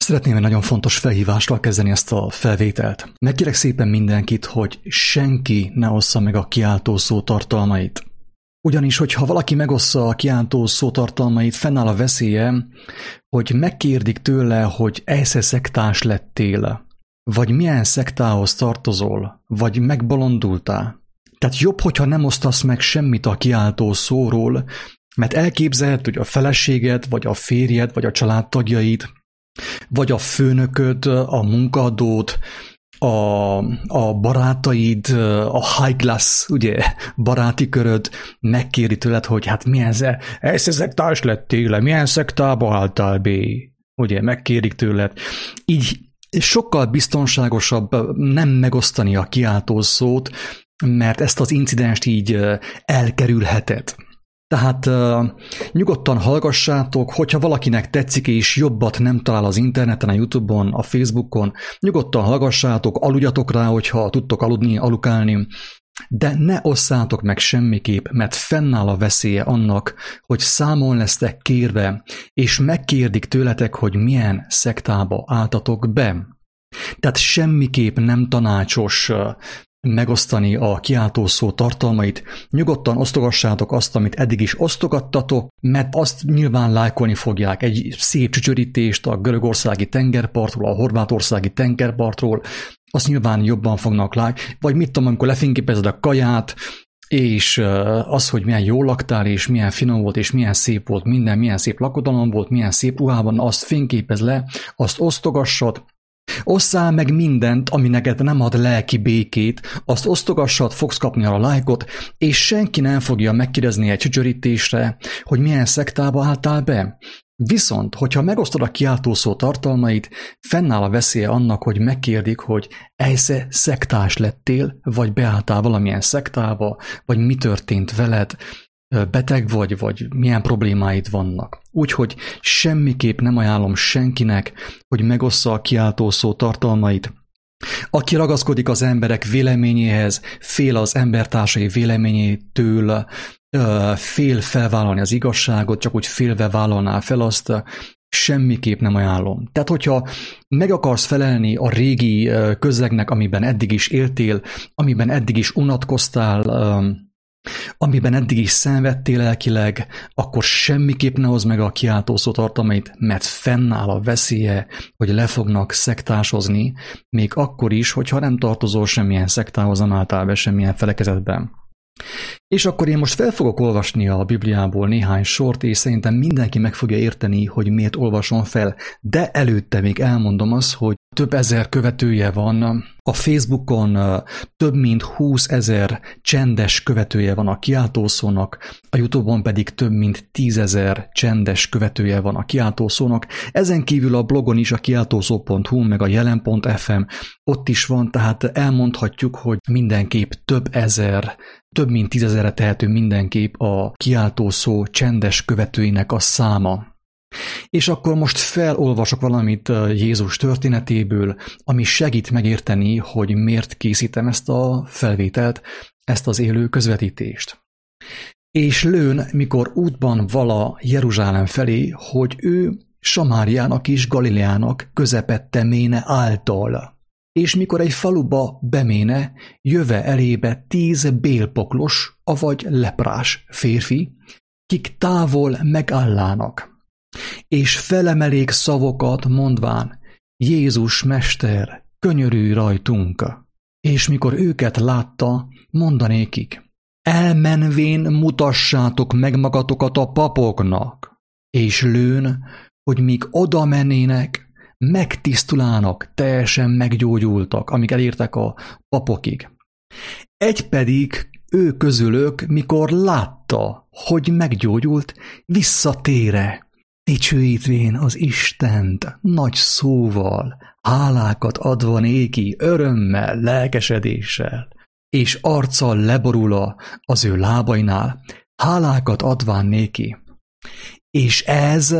Szeretném egy nagyon fontos felhívással kezdeni ezt a felvételt. Megkérek szépen mindenkit, hogy senki ne ossza meg a kiáltó szó tartalmait. Ugyanis, hogyha valaki megossza a kiáltó szó tartalmait, fennáll a veszélye, hogy megkérdik tőle, hogy esze szektás lettél, vagy milyen szektához tartozol, vagy megbolondultál. Tehát jobb, hogyha nem osztasz meg semmit a kiáltó szóról, mert elképzelhet, hogy a feleséged, vagy a férjed, vagy a családtagjaid, vagy a főnököd, a munkaadód, a barátaid, a high class, ugye, baráti köröd megkéri tőled, hogy hát milyen szektás lettél, milyen szektába álltál be, ugye, megkérik tőled. Így sokkal biztonságosabb nem megosztani a kiáltó szót, mert ezt az incidenst így elkerülheted. Tehát nyugodtan hallgassátok, hogyha valakinek tetszik és jobbat nem talál az interneten, a YouTube-on, a Facebookon, nyugodtan hallgassátok, aludjatok rá, hogyha tudtok aludni, alukálni, de ne osszátok meg semmiképp, mert fennáll a veszélye annak, hogy számon lesztek kérve, és megkérdik tőletek, hogy milyen szektába álltatok be. Tehát semmiképp nem tanácsos megosztani a kiáltószó tartalmait. Nyugodtan osztogassátok azt, amit eddig is osztogattatok, mert azt nyilván lájkolni fogják. Egy szép csücsörítést a görögországi tengerpartról, a horvátországi tengerpartról, azt nyilván jobban fognak vagy mit tudom, amikor lefényképezed a kaját, és az, hogy milyen jól laktál, és milyen finom volt, és milyen szép volt minden, milyen szép lakodalom volt, milyen szép ruhában, azt fényképez le, azt osztogassad. Osszál meg mindent, ami neked nem ad lelki békét, azt osztogassad, fogsz kapni a lájkot, és senki nem fogja megkérdezni egy csücsörítésre, hogy milyen szektába álltál be. Viszont, hogyha megosztod a kiáltószó tartalmait, fennáll a veszélye annak, hogy megkérdik, hogy esze szektás lettél, vagy beálltál valamilyen szektába, vagy mi történt veled, beteg vagy milyen problémáid vannak. Úgyhogy semmiképp nem ajánlom senkinek, hogy megossza a kiáltószó tartalmait. Aki ragaszkodik az emberek véleményéhez, fél az embertársai véleményétől, fél felvállalni az igazságot, csak úgy félve vállalnál fel azt, semmiképp nem ajánlom. Tehát, hogyha meg akarsz felelni a régi közegnek, amiben eddig is éltél, amiben eddig is unatkoztál, amiben eddig is szenvedtél lelkileg, akkor semmiképp ne hozd meg a kiáltószó tartalmait, mert fennáll a veszélye, hogy le fognak szektásozni, még akkor is, hogyha nem tartozol semmilyen szektához, nem álltál be semmilyen felekezetben. És akkor én most fel fogok olvasni a Bibliából néhány sort, és szerintem mindenki meg fogja érteni, hogy miért olvasom fel, de előtte még elmondom azt, hogy több ezer követője van a Facebookon, több mint 20 000 csendes követője van a kiáltószónak, a YouTube-on pedig több mint 10 000 csendes követője van a kiáltószónak. Ezen kívül a blogon is a kiáltószó.hu, meg a jelen.fm ott is van, tehát elmondhatjuk, hogy mindenképp több mint 10 000-re tehető mindenképp a kiáltószó csendes követőinek a száma. És akkor most felolvasok valamit Jézus történetéből, ami segít megérteni, hogy miért készítem ezt a felvételt, ezt az élő közvetítést. És lőn, mikor útban vala Jeruzsálem felé, hogy ő Samáriának és Galileának közepette méne által. És mikor egy faluba beméne, jöve elébe 10 bélpoklos, avagy leprás férfi, kik távol megállának. És felemelék szavokat mondván, Jézus mester, könyörülj rajtunk. És mikor őket látta, mondanékik, elmenvén mutassátok meg magatokat a papoknak, és lőn, hogy míg oda mennének, megtisztulának, teljesen meggyógyultak, amíg elértek a papokig. Egy pedig ő közülök, mikor látta, hogy meggyógyult, visszatére, dicsőítvén az Istent nagy szóval, hálákat adva néki, örömmel, lelkesedéssel, és arccal leborul az ő lábainál, hálákat adván néki. És ez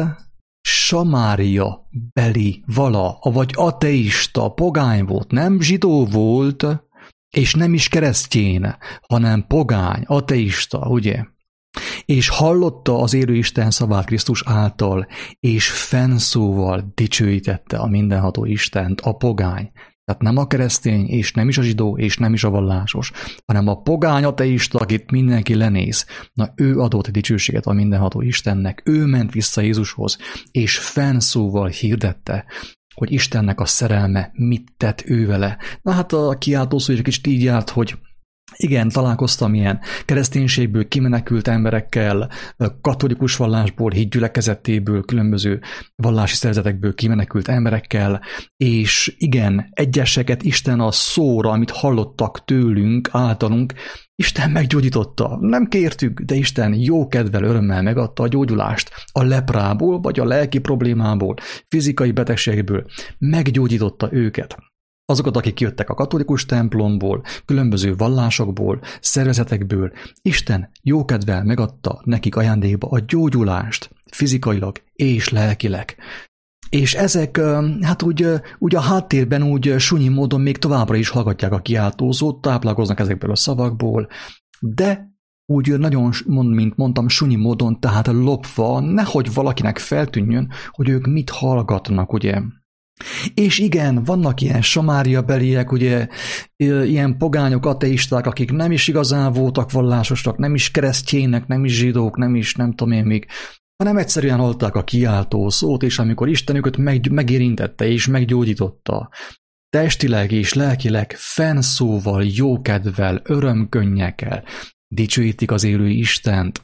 Samária beli vala, vagy ateista, pogány volt, nem zsidó volt, és nem is keresztjén, hanem pogány, ateista, ugye? És hallotta az élő Isten szavát Krisztus által, és fennszóval dicsőítette a mindenható Istent, a pogány. Tehát nem a keresztény, és nem is a zsidó, és nem is a vallásos, hanem a pogány ateista, akit mindenki lenéz. Na, ő adott dicsőséget a mindenható Istennek, ő ment vissza Jézushoz, és fennszóval hirdette, hogy Istennek a szerelme mit tett ő vele. Na hát a kiáltószó is egy kicsit így járt, hogy igen, találkoztam ilyen kereszténységből kimenekült emberekkel, katolikus vallásból, hitgyülekezetéből, különböző vallási szervezetekből kimenekült emberekkel, és igen, egyeseket Isten a szóra, amit hallottak tőlünk, általunk, Isten meggyógyította. Nem kértük, de Isten jó kedvel, örömmel megadta a gyógyulást a leprából, vagy a lelki problémából, fizikai betegségből. Meggyógyította őket. Azokat, akik jöttek a katolikus templomból, különböző vallásokból, szervezetekből, Isten jókedvel megadta nekik ajándékba a gyógyulást, fizikailag és lelkileg. És ezek, hát úgy a háttérben úgy sunyi módon még továbbra is hallgatják a kiáltózót, táplálkoznak ezekből a szavakból, de úgy nagyon, mint mondtam, sunyi módon, tehát lopva, nehogy valakinek feltűnjön, hogy ők mit hallgatnak, ugye. És igen, vannak ilyen samáriabeliek, ugye, ilyen pogányok, ateisták, akik nem is igazán voltak vallásosak, nem is keresztjének, nem is zsidók, nem is nem tudom én még, hanem egyszerűen hallották a kiáltó szót, és amikor Isten őket megérintette és meggyógyította, testileg és lelkileg fennszóval, jókedvel, örömkönnyekkel dicsőítik az élő Istent.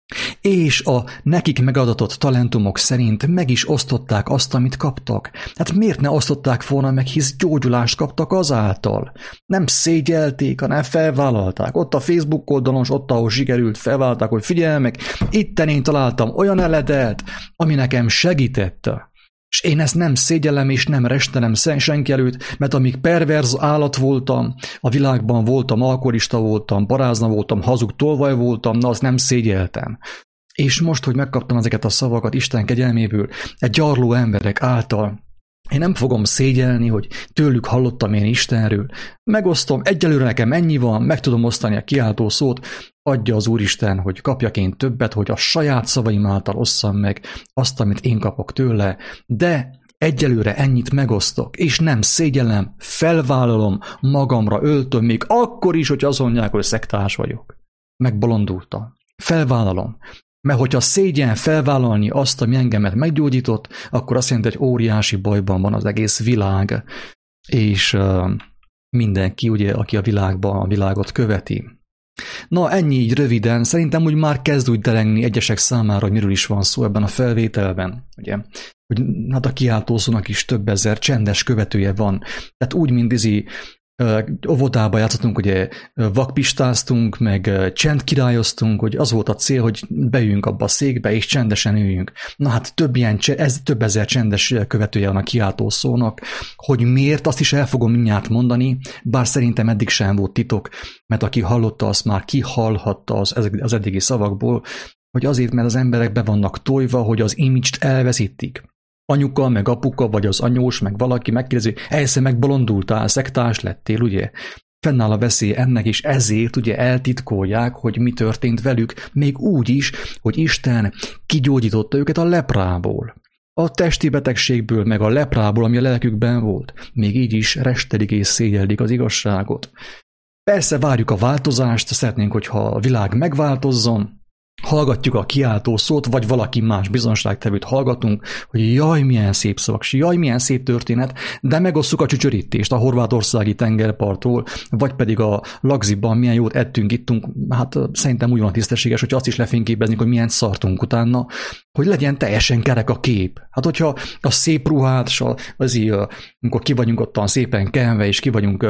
És a nekik megadatott talentumok szerint meg is osztották azt, amit kaptak. Hát miért ne osztották volna meg, hisz gyógyulást kaptak azáltal. Nem szégyelték, hanem felvállalták. Ott a Facebook oldalon, ott ahol sikerült, felvállalták, hogy figyelj meg, itten én találtam olyan eledelt, ami nekem segítette. És én ezt nem szégyellem és nem restelem senki előtt, mert amíg perverz állat voltam, a világban voltam, alkoholista voltam, parázna voltam, hazug tolvaj voltam, na azt nem szégyeltem. És most, hogy megkaptam ezeket a szavakat Isten kegyelméből, egy gyarló emberek által, én nem fogom szégyelni, hogy tőlük hallottam én Istenről. Megosztom, egyelőre nekem ennyi van, meg tudom osztani a kiáltó szót, adja az Úristen, hogy kapjak én többet, hogy a saját szavaim által osszam meg azt, amit én kapok tőle, de egyelőre ennyit megosztok, és nem szégyellem, felvállalom, magamra öltöm, még akkor is, hogy azt mondják, hogy szektás vagyok. Megbolondultam. Felvállalom. Mert hogyha szégyen felvállalni azt, ami engemet meggyógyított, akkor azt jelenti, hogy óriási bajban van az egész világ, és mindenki, ugye, aki a világban a világot követi. Na, ennyi így röviden. Szerintem úgy már kezd úgy derengni egyesek számára, hogy miről is van szó ebben a felvételben. Ugye? Hogy hát a kiáltószónak is több ezer csendes követője van. Tehát úgy, mint óvodába játszottunk, ugye vakpistáztunk, meg csendkirályoztunk, hogy az volt a cél, hogy beüljünk abba a székbe, és csendesen üljünk. Na hát több ezer csendes követője van a kiáltó szónak, hogy miért, azt is el fogom mindjárt mondani, bár szerintem eddig sem volt titok, mert aki hallotta, azt már kihallhatta az eddigi szavakból, hogy azért, mert az emberek be vannak tojva, hogy az image-t elveszítik. Anyuka, meg apuka, vagy az anyós, meg valaki megkérdezi, egyszer megbolondultál, szektás lettél, ugye? Fennáll a veszély ennek, és ezért ugye eltitkolják, hogy mi történt velük, még úgy is, hogy Isten kigyógyította őket a leprából. A testi betegségből, meg a leprából, ami a lelkükben volt. Még így is restelik és szégyellik az igazságot. Persze várjuk a változást, szeretnénk, hogyha a világ megváltozzon, hallgatjuk a kiáltó szót, vagy valaki más bizonságtevőt hallgatunk, hogy jaj, milyen szép szavak, jaj, milyen szép történet, de megosszuk a csücsörítést a horvátországi tengerpartról, vagy pedig a Lagziban milyen jót ettünk, ittunk, hát szerintem úgy van tisztességes, hogy azt is lefényképezni, hogy milyen szartunk utána, hogy legyen teljesen kerek a kép. Hát hogyha a szép ruhát, amikor ki vagyunk ottan szépen kenve, és ki vagyunk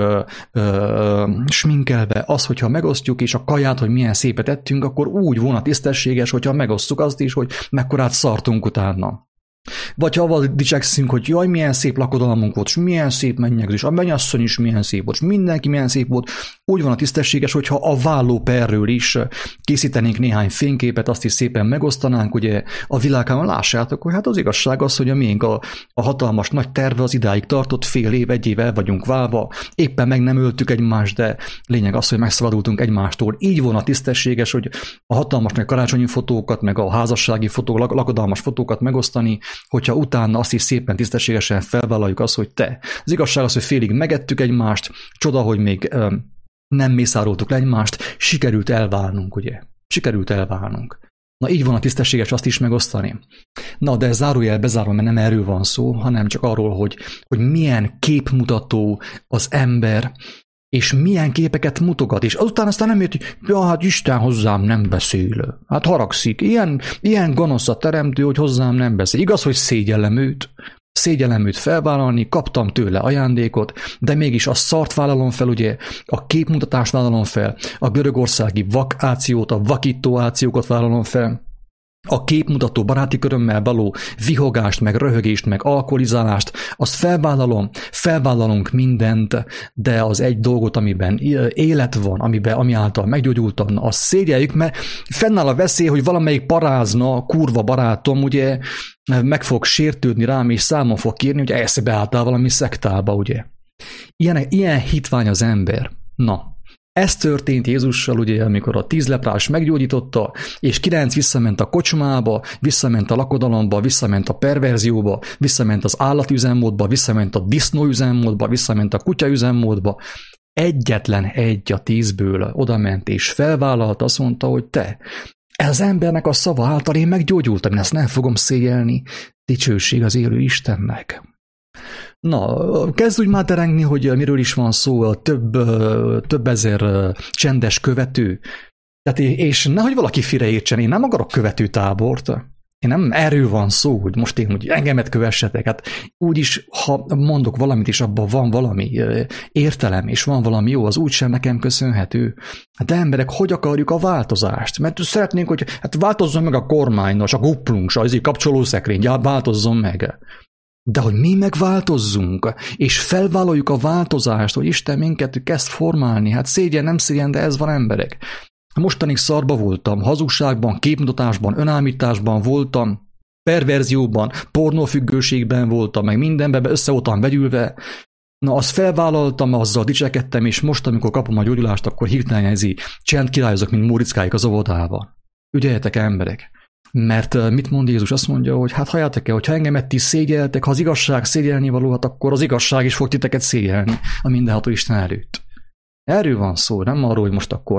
sminkelve, az, hogyha megosztjuk, és a kaját, hogy milyen szépet ettünk, akkor úgy volna tisztességes, hogyha megosztjuk azt is, hogy mekkorát szartunk utána. Vagy ha avval dicsekszünk, hogy jaj, milyen szép lakodalmunk volt, és milyen szép mennyegzés, a mennyasszony is milyen szép volt, és mindenki milyen szép volt, úgy van a tisztességes, hogyha a vállóperről is készítenénk néhány fényképet, azt is szépen megosztanánk, ugye a világában lássátok, hogy hát az igazság az, hogy a miénk a hatalmas nagy terve az idáig tartott, fél év, egy év el vagyunk válva, éppen meg nem öltük egymást, de lényeg az, hogy megszabadultunk egymástól. Így van a tisztességes, hogy a hatalmas nagy karácsonyi fotókat, meg a házassági fotók, lakodalmas fotókat megosztani, hogyha utána azt is szépen tisztességesen felvállaljuk azt, hogy te. Az igazság az, hogy félig megettük egymást, csoda, hogy még nem mészároltuk le egymást, sikerült elválnunk, ugye? Sikerült elválnunk. Na így van a tisztességes azt is megosztani. Na, de zárójel bezárva, mert nem erről van szó, hanem csak arról, hogy milyen képmutató az ember, és milyen képeket mutogat, és aztán nem jött, hogy ja, hát Isten hozzám nem beszél. Hát haragszik. Ilyen gonosz a teremtő, hogy hozzám nem beszél. Igaz, hogy szégyellem őt felvállalni, kaptam tőle ajándékot, de mégis a szart vállalom fel, ugye, a képmutatást vállalom fel, a görögországi vakációt, a vakító ációkat vállalom fel, a képmutató baráti körömmel való vihogást, meg röhögést, meg alkoholizálást, azt felvállalunk mindent, de az egy dolgot, amiben élet van, ami által meggyógyultam, azt szégyeljük, mert fennáll a veszély, hogy valamelyik parázna, kurva barátom, ugye, meg fog sértődni rám, és számon fog kérni, hogy elsze beálltál valami szektába, ugye. Ilyen hitvány az ember. Na. Ez történt Jézussal, ugye, amikor a 10 leprás meggyógyította, és 9 visszament a kocsmába, visszament a lakodalomba, visszament a perverzióba, visszament az állatüzemmódba, visszament a disznóüzemmódba, visszament a kutyaüzemmódba. Egyetlen egy a 10-ből odament és felvállalt, azt mondta, hogy te, az embernek a szava által én meggyógyultam, én ezt nem fogom szégyelni, dicsőség az élő Istennek. Na, kezd úgy már derengni, hogy miről is van szó, több ezer csendes követő. Tehát, és nehogy valaki félreértsen, én nem akarok követőtábort. Én nem erről van szó, hogy most én hogy engemet kövessetek. Hát úgyis, ha mondok valamit, és abban van valami értelem, és van valami jó, az úgysem nekem köszönhető. De emberek, hogy akarjuk a változást? Mert szeretnénk, hogy hát változzon meg a kormány, a guplunk, a kapcsolószekrény, változzon meg. De hogy mi megváltozzunk, és felvállaljuk a változást, hogy Isten minket kezd formálni, hát szégyen, nem szégyen, de ez van emberek. Mostanig szarba voltam, hazugságban, képmutatásban, önállításban voltam, perverzióban, pornófüggőségben voltam, meg mindenben össze voltam vegyülve. Na, azt felvállaltam, azzal dicsekedtem, és most, amikor kapom a gyógyulást, akkor hirtelen csend királyozok, mint Móriczkáik az óvodába. Ügyeljetek, emberek! Mert mit mond Jézus? Azt mondja, hogy hát halljátok-e, hogyha engemet ti szégyeltek, ha az igazság szégyelni való, hát akkor az igazság is fog titeket szégyelni a mindenható Isten előtt. Erről van szó, nem arról, hogy most akkor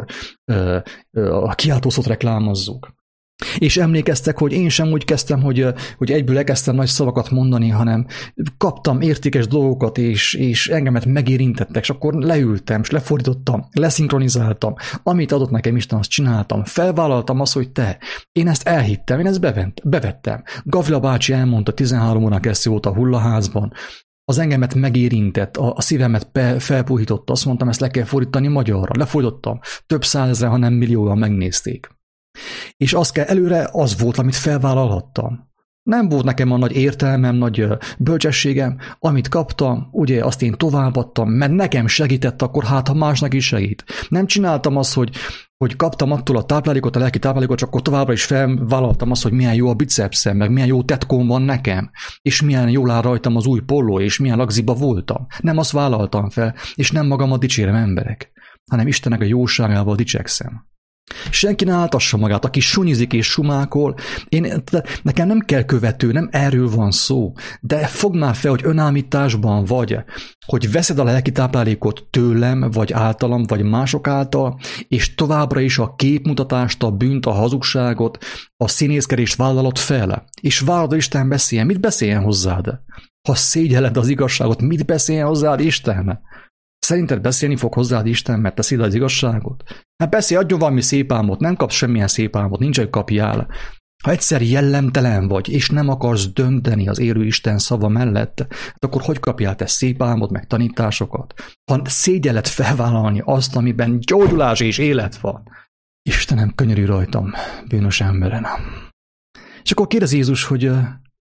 a kiáltószót reklámozzuk. És emlékeztek, hogy én sem úgy kezdtem, hogy egyből elkezdtem nagy szavakat mondani, hanem kaptam értékes dolgokat, és engemet megérintettek, és akkor leültem, és lefordítottam, leszinkronizáltam, amit adott nekem Isten, azt csináltam, felvállaltam azt, hogy te, én ezt elhittem, én ezt bevettem. Gavila bácsi elmondta, 13 órán keresztül volt a hullaházban, az engemet megérintett, a szívemet felpuhította, azt mondtam, ezt le kell fordítani magyarra, lefordítottam, több százezren, ha nem millióan megnézték. És az kell előre, az volt, amit felvállalhattam. Nem volt nekem a nagy értelmem, nagy bölcsességem, amit kaptam, ugye azt én továbbadtam, mert nekem segített, akkor hát, ha másnak is segít. Nem csináltam azt, hogy kaptam attól a táplálékot, a lelki táplálékot, csak akkor továbbra is felvállaltam azt, hogy milyen jó a bicepszem, meg milyen jó tetkóm van nekem, és milyen jól áll rajtam az új polló, és milyen lagziba voltam. Nem azt vállaltam fel, és nem magamat dicsérem, emberek, hanem Istennek a jóságával dicsekszem. Senki ne áltassa magát, aki sunyizik és sumákol, nekem nem kell követő, nem erről van szó, de fogd már fel, hogy önállításban vagy, hogy veszed a lelki táplálékot tőlem, vagy általam, vagy mások által, és továbbra is a képmutatást, a bűnt, a hazugságot, a színészkedést vállalod fel, és várod, hogy Isten beszéljen. Mit beszéljen hozzád? Ha szégyelled az igazságot, mit beszéljen hozzád Isten? Szerinted beszélni fog hozzád Isten, mert teszi az igazságot? Hát persze, adjon valami szép álmot, nem kapsz semmilyen szép álmot, nincs, hogy kapjál. Ha egyszer jellemtelen vagy, és nem akarsz dönteni az élő Isten szava mellett, hát akkor hogy kapjál te szép álmot, meg tanításokat? Ha szégyelled felvállalni azt, amiben gyógyulás és élet van. Istenem, könyörülj rajtam, bűnös emberen. És akkor kérdez Jézus, hogy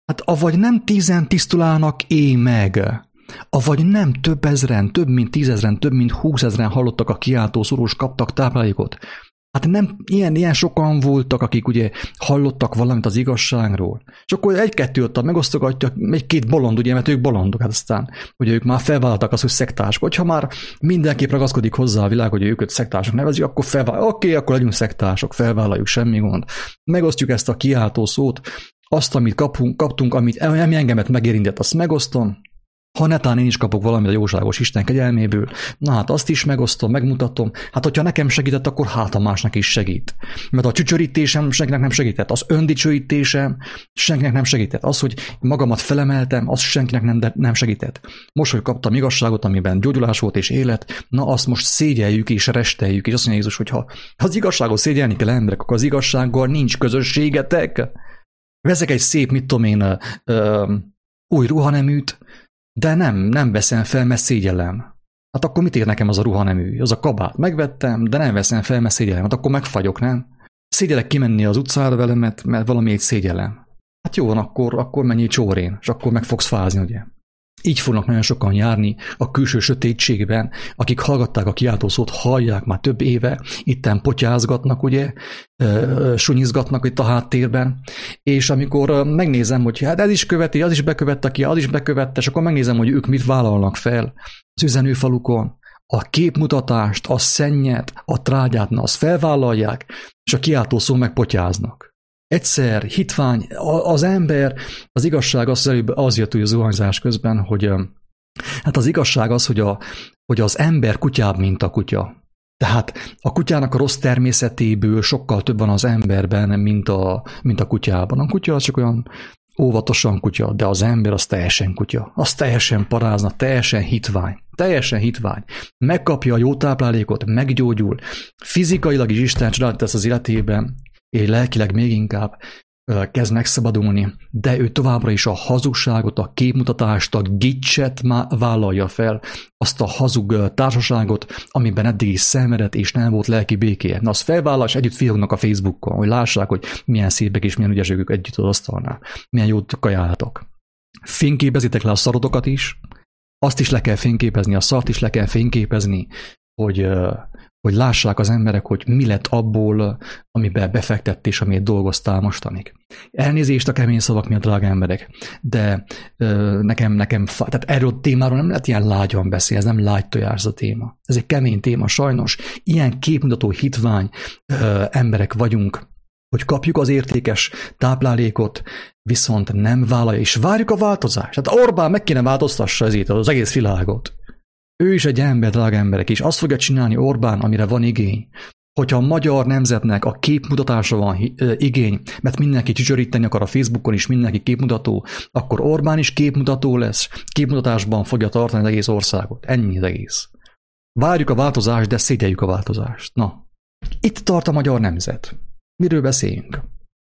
Hát avagy nem 10 tisztulának meg, avagy nem több ezren, több mint 10 000, több mint 20 000 hallottak a kiáltó szórós, kaptak táplálékot. Hát nem ilyen sokan voltak, akik ugye hallottak valamit az igazságról. És akkor egy-kettő ott megosztogatja, egy-két bolond, ugye, mert ők bolondok, hát aztán ugye ők már felvállaltak azt, hogy szektársok. Hogyha már mindenképp ragaszkodik hozzá a világ, hogy őket szektársok nevezik, akkor oké, akkor legyünk szektársok, felvállaljuk, semmi gond. Megosztjuk ezt a kiáltó szót, azt, amit kaptunk, ami engemet megérintett, azt megosztom. Ha netán én is kapok valamit a jóságos Isten kegyelméből, na hát azt is megosztom, megmutatom. Hát hogyha nekem segített, akkor hát a másnak is segít. Mert a csücsörítésem senkinek nem segített, az öndicsőítésem senkinek nem segített. Az, hogy magamat felemeltem, az senkinek nem segített. Most, hogy kaptam igazságot, amiben gyógyulás volt és élet, na azt most szégyeljük és resteljük. És azt mondja Jézus, hogy ha az igazságot szégyelni kell emberek, akkor az igazsággal nincs közösségetek. Veszek egy szép, mit tudom én, új ruhaneműt, de nem veszem fel, mert szégyellem. Hát akkor mit ér nekem az a ruhanemű? Az a kabát megvettem, de nem veszem fel, mert szégyellem. Hát akkor megfagyok, nem? Szégyellek kimenni az utcára velem, mert valamiért szégyellem. Hát jó van, akkor menjél csórén, és akkor meg fogsz fázni, ugye? Így fognak nagyon sokan járni a külső sötétségben, akik hallgatták a kiáltószót, hallják már több éve, itten potyázgatnak, ugye, sunyizgatnak itt a háttérben, és amikor megnézem, hogy hát ez is követi, az is bekövette, az is bekövette, és akkor megnézem, hogy ők mit vállalnak fel az üzenőfalukon, a képmutatást, a szennyet, a trágyát, na azt felvállalják, és a kiáltószó meg potyáznak. Egyszer, hitvány, az ember, az igazság az jött úgy a zuhanyzás közben, hogy hát az igazság az, hogy az ember kutyább, mint a kutya. Tehát a kutyának a rossz természetéből sokkal több van az emberben, mint a kutyában. A kutya az csak olyan óvatosan kutya, de az ember az teljesen kutya. Az teljesen parázna, teljesen hitvány. Teljesen hitvány. Megkapja a jó táplálékot, meggyógyul. Fizikailag is Isten csodát tesz az életében, és lelkileg még inkább kezd megszabadulni, de ő továbbra is a hazugságot, a képmutatást, a gicset vállalja fel, azt a hazug társaságot, amiben eddig is szenvedett, és nem volt lelki békéje. Na, az felvállal, és együtt fiognak a Facebookon, hogy lássák, hogy milyen szépek és milyen ügyesek ők együtt az asztalnál, milyen jót kajáltok. Fényképezitek le a szarotokat is, azt is le kell fényképezni, a szart is le kell fényképezni, hogy lássák az emberek, hogy mi lett abból, amiben befektett és amiért dolgoztál mostanig. Elnézést a kemény szavak miatt, drága emberek, de nekem tehát erről a témáról nem lehet ilyen lágyan beszélni, ez nem lágy tojás ez a téma. Ez egy kemény téma, sajnos. Ilyen képmutató hitvány emberek vagyunk, hogy kapjuk az értékes táplálékot, viszont nem vállalja, és várjuk a változást. Hát Orbán meg kéne változtassa ezért az egész világot. Ő is egy ember, drága emberek, és azt fogja csinálni Orbán, amire van igény. Hogyha a magyar nemzetnek a képmutatásra van igény, mert mindenki csücsöríteni akar a Facebookon is, mindenki képmutató, akkor Orbán is képmutató lesz, képmutatásban fogja tartani az egész országot. Ennyi az egész. Várjuk a változást, de szégyeljük a változást. Na, itt tart a magyar nemzet. Miről beszéljünk?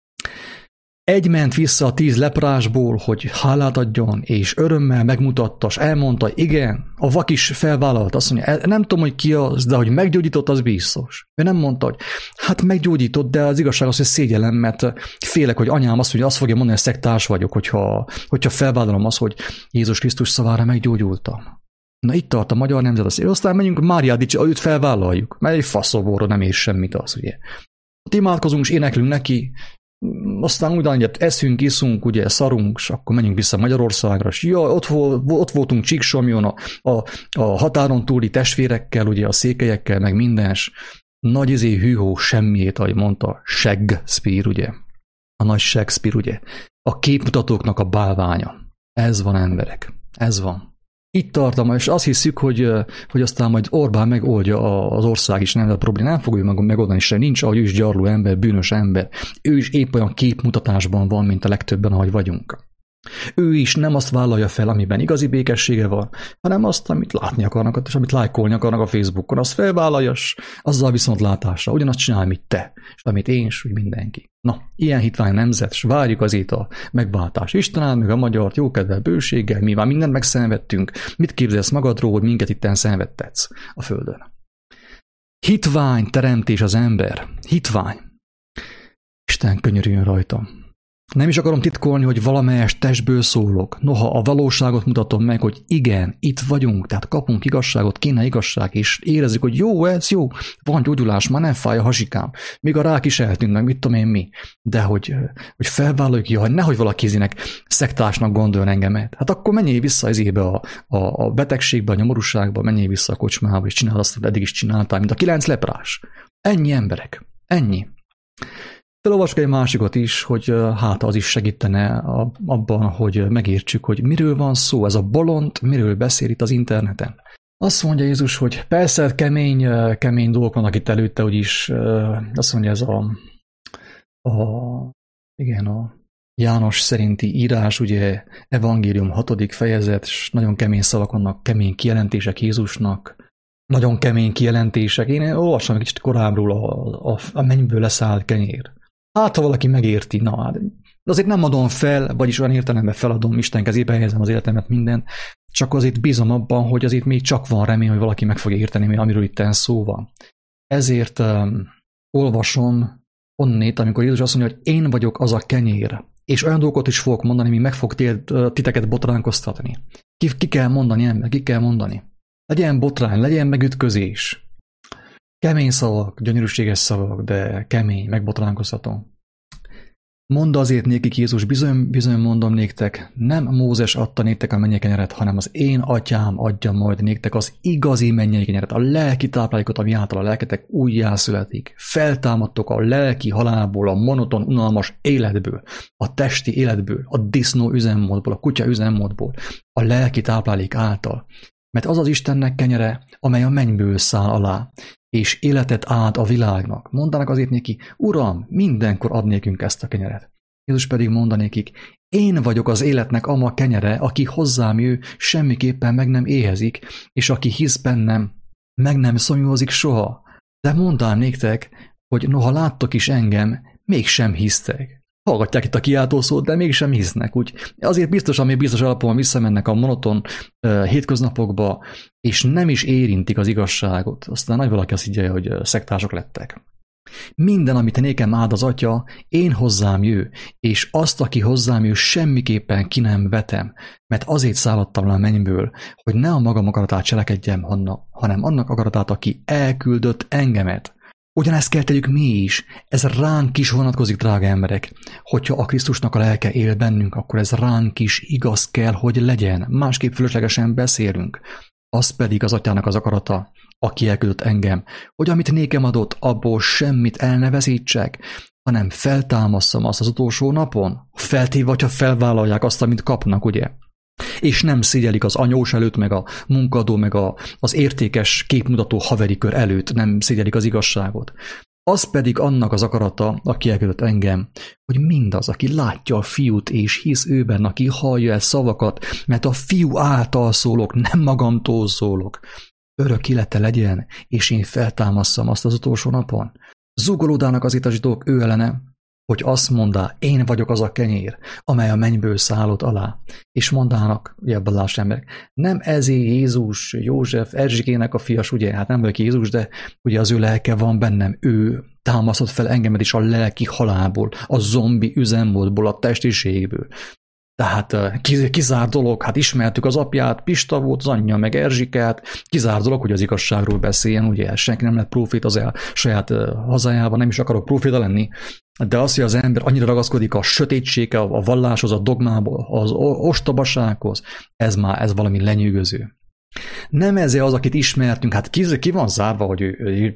Egy ment vissza a 10 leprásból, hogy hálát adjon, és örömmel megmutatta, és elmondta, igen, a vak is felvállalt, azt mondja, nem tudom, hogy ki az, de hogy meggyógyított, az biztos. Ő nem mondta, hogy hát meggyógyított, de az igazság az, hogy szégyellem, mert félek, hogy anyám azt mondja, azt fogja mondani, hogy szektárs vagyok, hogyha felvállalom azt, hogy Jézus Krisztus szavára meggyógyultam. Na itt tart a magyar nemzet, aztán menjünk Máriát dicsérni, őt felvállaljuk, mert egy faszóborról nem ér semmit az, ugye. Ott imádkozunk, és éneklünk neki, aztán ugyanúgy eszünk, iszunk, ugye szarunk, és akkor menjünk vissza Magyarországra, és ja, ott voltunk Csíksomjon a határon túli testvérekkel, ugye a székelyekkel, meg minden, és nagy hűhó semmiét, ahogy mondta Shakespeare, ugye, a nagy Shakespeare, ugye, a képmutatóknak a bálványa. Ez van, emberek, ez van. Itt tartom, és azt hiszük, hogy aztán majd Orbán megoldja az ország is nem a probléma, nem fogja megoldani sem, nincs, ahogy ő is gyarló ember, bűnös ember. Ő is épp olyan képmutatásban van, mint a legtöbben, ahogy vagyunk. Ő is nem azt vállalja fel, amiben igazi békessége van, hanem azt, amit látni akarnak, és amit lájkolni akarnak a Facebookon, azt felvállalja, azzal viszont látásra. Ugyanazt csinál, mint te, és amit én, és úgy mindenki. Na, ilyen hitvány nemzet, és várjuk azért a megváltást. Isten áld meg a magyart jókedvel, bőséggel, mi már mindent megszenvedtünk. Mit képzelsz magadról, hogy minket itten szenvedtetsz a földön? Hitvány teremtés az ember. Hitvány. Isten könyörüljön rajtam. Nem is akarom titkolni, hogy valamelyes testből szólok. Noha a valóságot mutatom meg, hogy igen, itt vagyunk, tehát kapunk igazságot, kéne igazság, és érezzük, hogy jó, ez jó, van gyógyulás, már nem fáj a hasikám. Még a rák is eltűnt, meg mit tudom én mi. De hogy felvállaljuk, hogy nehogy valakizinek szektásnak gondoljon engemet. Hát akkor menjél vissza a betegségbe, a nyomorúságba, menjél vissza a kocsmába, és csinálod azt, amit eddig is csináltál, mint a 9 leprás. Ennyi emberek. Ennyi. Felolvasok egy másikat is, hogy hát az is segítene abban, hogy megértsük, hogy miről van szó, ez a bolond, miről beszél itt az interneten. Azt mondja Jézus, hogy persze kemény dolgok vannak itt előtte, úgyis azt mondja ez a János szerinti írás, ugye evangélium 6. fejezet, és nagyon kemény szavak vannak, kemény kijelentések Jézusnak, nagyon kemény kijelentések. Én olvasom egy kicsit korábbról a mennyből leszállt kenyér. Hát, ha valaki megérti, na hát, azért nem adom fel, vagyis olyan értelemben feladom, Isten kezébe helyezem az életemet, minden, csak azért bízom abban, hogy azért még csak van remény, hogy valaki meg fogja érteni, amiről itt szó van. Ezért olvasom onnét, amikor Jézus azt mondja, hogy én vagyok az a kenyér, és olyan dolgokat is fogok mondani, ami meg fog titeket botránkoztatni. Ki kell mondani, ember, ki kell mondani. Legyen botrány, legyen megütközés. Kemény szavak, gyönyörűséges szavak, de kemény, megbotránkoztató. Mondd azért nékik Jézus, bizony mondom néktek, nem Mózes adta néktek a mennyei kenyeret, hanem az én atyám adja majd néktek az igazi mennyei kenyeret, a lelki táplálékot, ami által a lelketek újjászületik. Feltámadtok a lelki halálból, a monoton, unalmas életből, a testi életből, a disznó üzemmódból, a kutya üzemmódból, a lelki táplálék által. Mert az az Istennek kenyere, amely a mennyből száll alá, és életet ad a világnak. Mondanak azért néki, Uram, mindenkor ad nékünk ezt a kenyeret. Jézus pedig mondanékik, én vagyok az életnek ama kenyere, aki hozzám jő, semmiképpen meg nem éhezik, és aki hisz bennem, meg nem szomjúzik soha. De mondám néktek, hogy noha láttok is engem, mégsem hisztek. Hallgatják itt a kiáltószót, de mégsem hisznek. Úgy azért biztos, ami biztos alapon visszamennek a monoton hétköznapokba, és nem is érintik az igazságot. Aztán nagy valaki azt higgye, hogy szektások lettek. Minden, amit nékem áld az Atya, én hozzám jő, és azt, aki hozzám jő, semmiképpen ki nem vetem, mert azért szállottam le a mennyből, hogy ne a magam akaratát cselekedjem, hanem annak akaratát, aki elküldött engemet. Ugyanezt kell tegyük mi is, ez ránk is vonatkozik, drága emberek. Hogyha a Krisztusnak a lelke él bennünk, akkor ez ránk is igaz kell, hogy legyen. Másképp fölöslegesen beszélünk. Az pedig az Atyának az akarata, aki elküldött engem, hogy amit nékem adott, abból semmit el ne veszítsek, hanem feltámasszam azt az utolsó napon. Feltéve, hogyha felvállalják azt, amit kapnak, ugye? És nem szégyelik az anyós előtt, meg a munkadó, meg az értékes képmutató haverikör előtt, nem szégyelik az igazságot. Az pedig annak az akarata, aki elküldött engem, hogy mindaz, aki látja a fiút és hisz őben, aki hallja el szavakat, mert a fiú által szólok, nem magamtól szólok, örök élete legyen, és én feltámasszam azt az utolsó napon. Zúgolódának azért a zsidók ő ellene, hogy azt mondá, én vagyok az a kenyér, amely a mennyből szállott alá. És mondának, ugye vallás emberek, nem ezé Jézus, József, Erzsikének a fias, ugye, hát nem vagyok Jézus, de ugye az ő lelke van bennem, ő támasztott fel engemet is a lelki halálból, a zombi üzemmódból, a testiségből. Tehát kizárt dolog, hát ismertük az apját, Pista volt, az anyja, meg Erzsikát, kizárt dolog, hogy az igazságról beszéljen, ugye senki nem lett prófét az saját hazájában, nem is akarok próféta lenni, de az, hogy az ember annyira ragaszkodik a sötétségre, a valláshoz, a dogmából, az ostobasághoz, ez valami lenyűgöző. Nem ez az, akit ismertünk, hát ki van zárva, hogy ő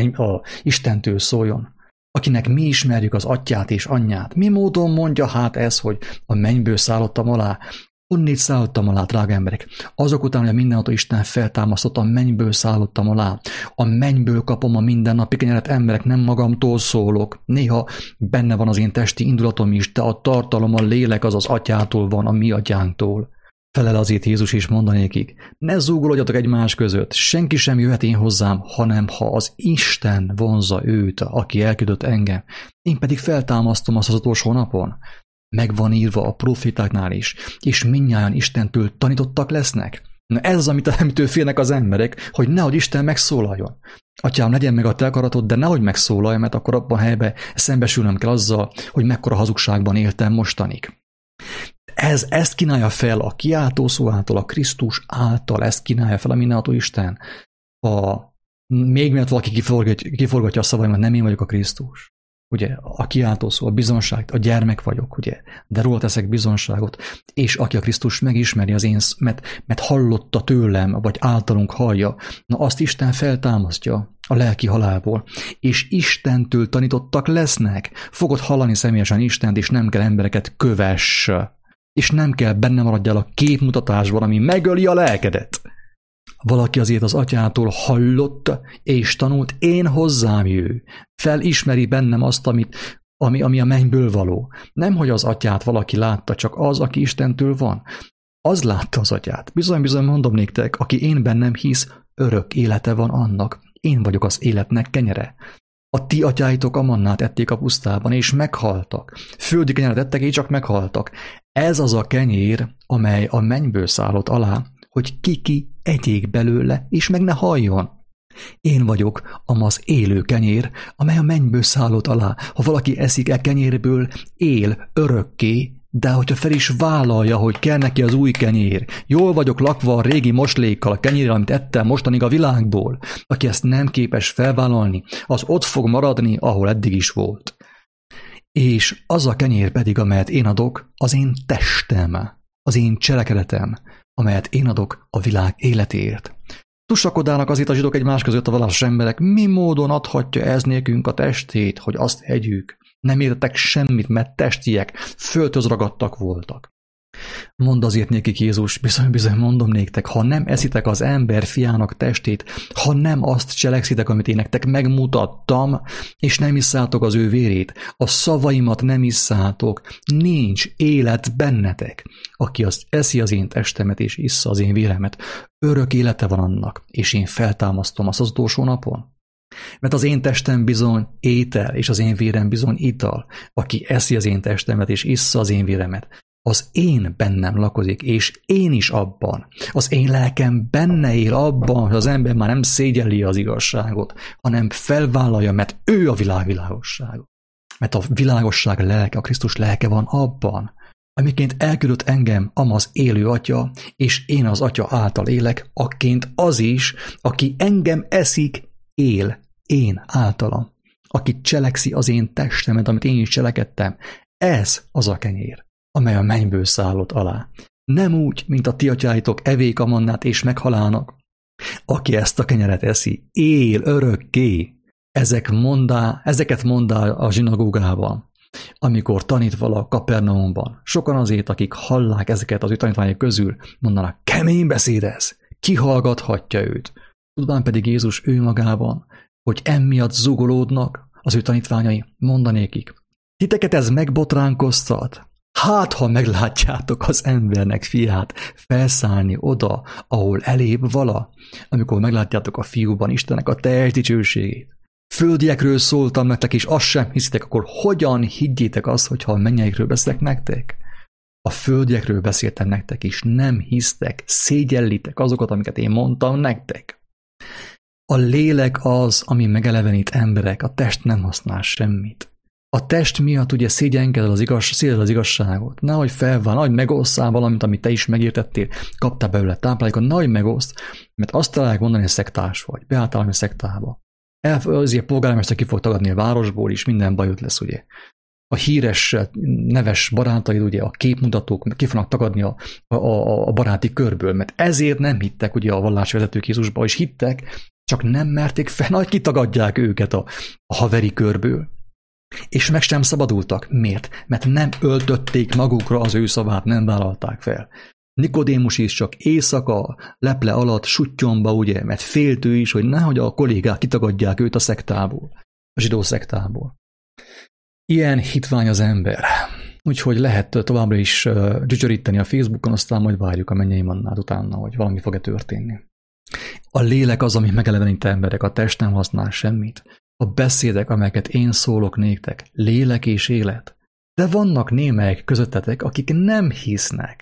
Istentől szóljon. Akinek mi ismerjük az atyát és anyját. Mi módon mondja hát ez, hogy a mennyből szállottam alá? Honnét szállottam alá, drága emberek? Azok után, hogy a mindenható Isten feltámasztott, a mennyből szállottam alá. A mennyből kapom a mindennapi kenyeret, emberek, nem magamtól szólok. Néha benne van az én testi indulatom is, de a tartalom, a lélek az atyától van, a mi atyánktól. Felel azért Jézus is mondanékik, ne zúgolódjatok egymás között, senki sem jöhet én hozzám, hanem ha az Isten vonzza őt, aki elküldött engem. Én pedig feltámasztom azt az utolsó napon. Meg van írva a profétáknál is, és mindnyájan Istentől tanítottak lesznek. Na ez az, amitől félnek az emberek, hogy nehogy Isten megszólaljon. Atyám, legyen meg a te akaratod, de nehogy megszólalj, mert akkor abban a helyben szembesülnem kell azzal, hogy mekkora hazugságban éltem mostanig. Ezt kínálja fel a kiáltó szó által, a Krisztus által, ezt kínálja fel a mindenható Isten. Még mielőtt valaki kiforgatja a szavaimat, nem én vagyok a Krisztus. Ugye, a kiáltó szó, a bizonság, a gyermek vagyok, ugye, de róla teszek bizonságot, és aki a Krisztus megismeri az én, mert hallotta tőlem, vagy általunk hallja, na azt Isten feltámasztja a lelki halálból, és Istentől tanítottak lesznek. Fogod hallani személyesen Istent, és nem kell embereket kövess, és nem kell benne maradjál a képmutatásban, ami megöli a lelkedet. Valaki azért az atyától hallott és tanult, én hozzám jő. Felismeri bennem azt, ami a mennyből való. Nem, hogy az atyát valaki látta, csak az, aki Istentől van. Az látta az atyát. Bizony mondom néktek, aki én bennem hisz, örök élete van annak. Én vagyok az életnek kenyere. A ti atyáitok a mannát ették a pusztában, és meghaltak. Földi kenyeret ettek, és csak meghaltak. Ez az a kenyér, amely a mennyből szállott alá, hogy ki egyék belőle, és meg ne halljon. Én vagyok az élő kenyér, amely a mennyből szállott alá. Ha valaki eszik kenyérből, él örökké, de hogyha fel is vállalja, hogy kell neki az új kenyér, jól vagyok lakva a régi moslékkal, a kenyérrel, amit ettem mostanig a világból, aki ezt nem képes felvállalni, az ott fog maradni, ahol eddig is volt. És az a kenyér pedig, amelyet én adok, az én testem, az én cselekedetem, amelyet én adok a világ életéért. Tusakodálnak azért a zsidók egymás között a vallásos emberek, mi módon adhatja ez nékünk a testét, hogy azt együk. Nem értettek semmit, mert testiek, földhöz ragadtak voltak. Mond azért nékik Jézus, bizony mondom néktek, ha nem eszitek az ember fiának testét, ha nem azt cselekszitek, amit én nektek megmutattam, és nem isszátok az ő vérét, a szavaimat nem isszátok, nincs élet bennetek. Aki azt eszi az én testemet és issza az én véremet, örök élete van annak, és én feltámasztom azt az utolsó napon. Mert az én testem bizony étel, és az én vérem bizony ital. Aki eszi az én testemet és issza az én véremet, az én bennem lakozik, és én is abban. Az én lelkem benne él abban, hogy az ember már nem szégyelli az igazságot, hanem felvállalja, mert ő a világossága. Mert a világosság lelke, a Krisztus lelke van abban, amiként elküldött engem az élő atya, és én az atya által élek, akként az is, aki engem eszik, él én általam. Aki cselekszi az én testemet, amit én is cselekedtem, ez az a kenyér, amely a mennyből szállott alá. Nem úgy, mint a ti atyáitok evék a mannát és meghalálnak. Aki ezt a kenyeret eszi, él örökké. Ezeket mondá a zsinagógában, amikor tanít vala Kapernaumban. Sokan azért, akik hallák ezeket az ő tanítványok közül, mondanak, kemény beszéd ez, ki hallgathatja őt. Tudván pedig Jézus ő magában, hogy emiatt zugolódnak az ő tanítványai, mondanékik. Titeket ez megbotránkoztat? Hát, ha meglátjátok az embernek fiát felszállni oda, ahol elébb vala, amikor meglátjátok a fiúban Istennek a teljes dicsőségét. Földiekről szóltam nektek, és azt sem hiszitek, akkor hogyan higgyétek azt, hogyha a mennyeikről beszélek nektek? A földiekről beszéltem nektek, és nem hisztek, szégyellitek azokat, amiket én mondtam nektek. A lélek az, ami megelevenít emberek, a test nem használ semmit. A test miatt ugye szégyenkedel az igazságot. Nehogy felvál, nehogy megosszál valamit, amit te is megértettél, kaptál belőle táplálékot, nehogy megoszt, mert azt találják mondani, hogy szektás vagy, beálltál a szektába. Azért polgármester ki fog tagadni a városból is, minden bajod lesz, ugye. A híres, neves barátaid, ugye, a képmutatók ki fognak tagadni a baráti körből, mert ezért nem hittek ugye a vallásvezetők Jézusba, és hittek, csak nem merték fel, hogy kitagadják őket a haveri körből. És meg sem szabadultak. Miért? Mert nem öltötték magukra az ő szavát, nem vállalták fel. Nikodémus is csak éjszaka, leple alatt, suttyomba, ugye, mert félt ő is, hogy nehogy a kollégák kitagadják őt a szektából, a zsidó szektából. Ilyen hitvány az ember. Úgyhogy lehet továbbra is gyöcsöríteni a Facebookon, aztán majd várjuk a mennyei mannát utána, hogy valami fog-e történni. A lélek az, ami megelevenít emberek, a test nem használ semmit. A beszédek, amelyeket én szólok néktek, lélek és élet. De vannak némelyek közöttetek, akik nem hisznek.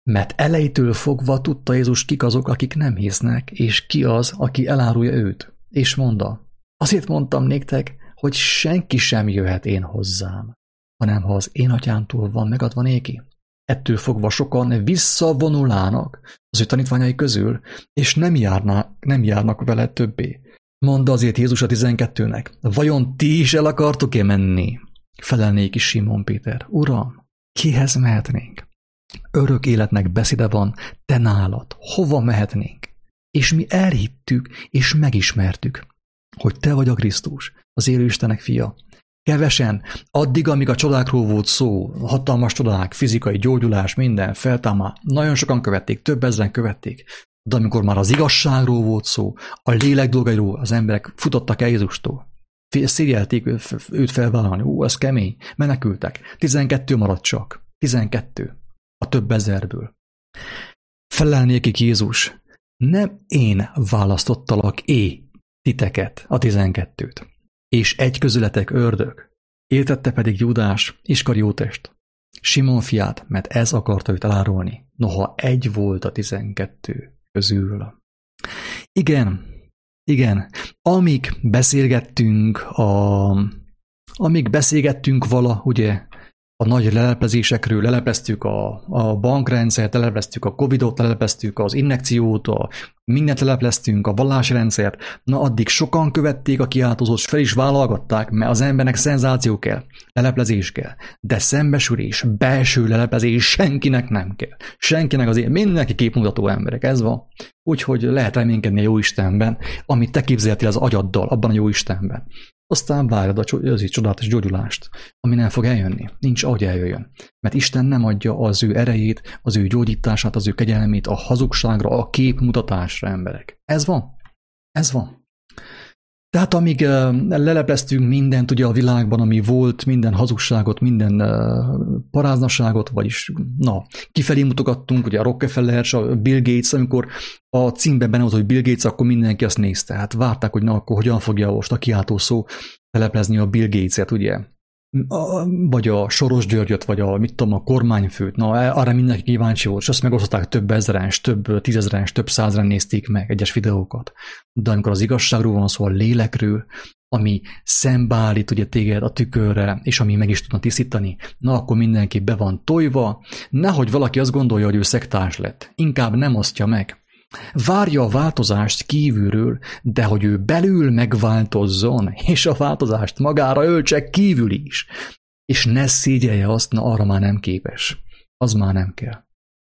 Mert elejétől fogva tudta Jézus, kik azok, akik nem hisznek, és ki az, aki elárulja őt. És mondta, azért mondtam néktek, hogy senki sem jöhet én hozzám, hanem ha az én atyámtól van megadva néki. Ettől fogva sokan visszavonulának az ő tanítványai közül, és nem járnak vele többé. Mondta azért Jézus a 12-nek, vajon ti is el akartok-e menni? Felelnék is Simon Péter, Uram, kihez mehetnénk? Örök életnek beszéde van, te nálad, hova mehetnénk? És mi elhittük, és megismertük, hogy te vagy a Krisztus, az élő Istenek fia. Kevesen, addig, amíg a csodákról volt szó, hatalmas csodák, fizikai gyógyulás, minden, feltámás, nagyon sokan követték, több ezren követték, de amikor már az igazságról volt szó, a lélek dolgairól, az emberek futottak el Jézustól. Szégyelték őt felvállalni, ez kemény, menekültek. 12 maradt csak, 12 a több ezerből. Felelnékik Jézus, nem én választottalak titeket, a 12-t, és egy közületek ördög, értette pedig Júdás Iskariótest, Simon fiát, mert ez akarta őt elárulni, noha egy volt a 12 közül. Igen, amíg beszélgettünk vala, ugye, a nagy leleplezésekről, lelepleztük a bankrendszert, lelepleztük a Covidot, lelepleztük az injekciót, mindent lelepleztünk, a vallásrendszert, na addig sokan követték a kiáltozót, és fel is vállalgatták, mert az embernek szenzáció kell, leleplezés kell, de szembesülés, belső leleplezés senkinek nem kell. Senkinek azért, mindenki képmutató emberek, ez van. Úgyhogy lehet reménykedni a Jóistenben, amit te képzeltél az agyaddal, abban a Jóistenben. Aztán várod az csodálatos gyógyulást, ami nem fog eljönni. Nincs, ahogy eljöjjön. Mert Isten nem adja az ő erejét, az ő gyógyítását, az ő kegyelmét a hazugságra, a képmutatásra, emberek. Ez van. Tehát amíg lelepleztünk mindent ugye a világban, ami volt, minden hazugságot, minden paráznaságot, vagyis kifelé mutogattunk, ugye a Rockefeller, a Bill Gates, amikor a címben benne volt, hogy Bill Gates, akkor mindenki azt nézte. Hát várták, hogy akkor hogyan fogja most a kiáltó szó leleplezni a Bill Gates-et, ugye? Vagy a Soros Györgyöt, vagy a kormányfőt. Arra mindenki kíváncsi volt, és azt megosztották több ezeren, több tízezeren, több százeren nézték meg egyes videókat. De amikor az igazságról van szó, a lélekről, ami szembeállít ugye téged a tükörre, és ami meg is tudna tisztítani, akkor mindenki be van tojva, nehogy valaki azt gondolja, hogy ő szektárs lett. Inkább nem osztja meg. Várja a változást kívülről, de hogy ő belül megváltozzon, és a változást magára öltse kívül is. És ne szégyelje azt, arra már nem képes. Az már nem kell.